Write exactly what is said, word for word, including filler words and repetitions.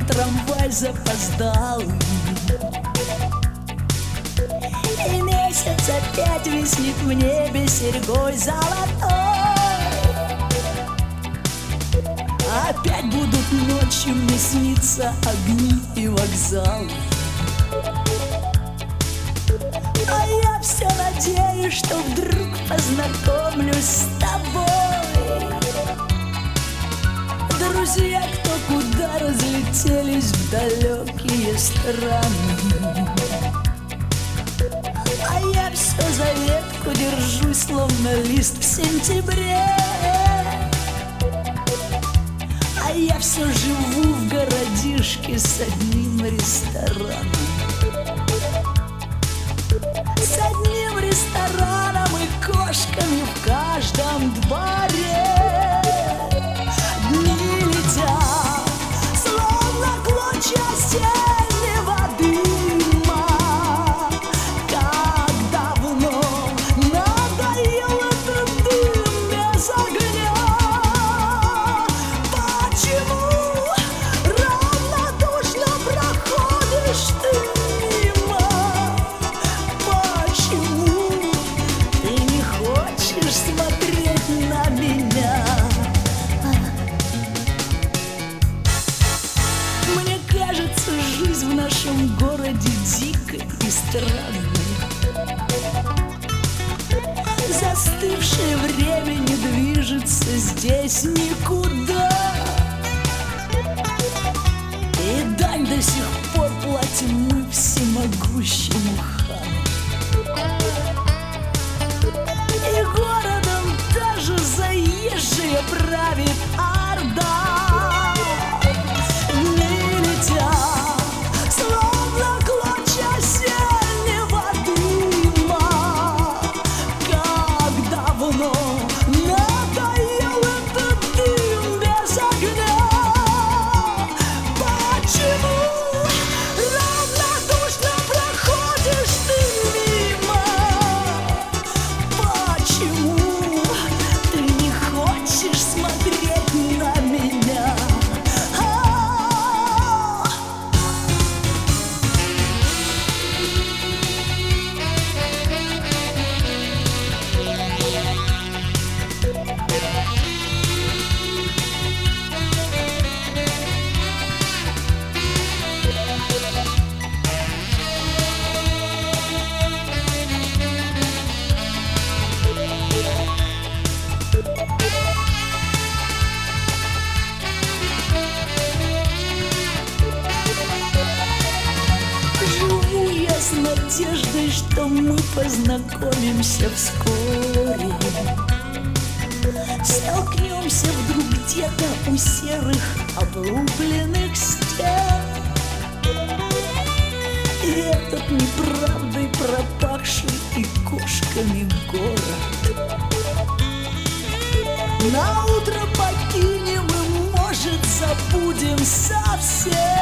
трамвай запоздал, и месяц опять виснет в небе серьгой золотой. Опять будут ночью мне сниться огни и вокзалы, а я все надеюсь, что вдруг познакомлюсь с тобой. Друзья, кто куда разлетелись в далекие страны, а я все за ветку держусь, словно лист в сентябре. А я все живу в городишке с одним рестораном, с одним рестораном и кошками в каждом дворе. Дни летят, словно клочья осеннего дыма. Как давно надоел этот дым без огня. Почему равнодушно проходишь ты мимо? Почему ты не хочешь смотреть на меня? Мне кажется, жизнь в нашем городе дикой и странной. Застывшее время не движется здесь никуда, и дань до сих пор платим мы всемогущему хану. И городом даже заезжая правит орда. Дни летят, словно клочья осеннего дыма. Как давно надоел этот дым без огня. Почему равнодушно проходишь ты мимо? Почему ты не хочешь смотреть на меня? А-а-а. Живу я с надеждой, что мы познакомимся вскоре. Столкнемся вдруг где-то у серых облупленных стен. И этот неправдой пропахший и кошками город наутро покинем и, может, забудем совсем.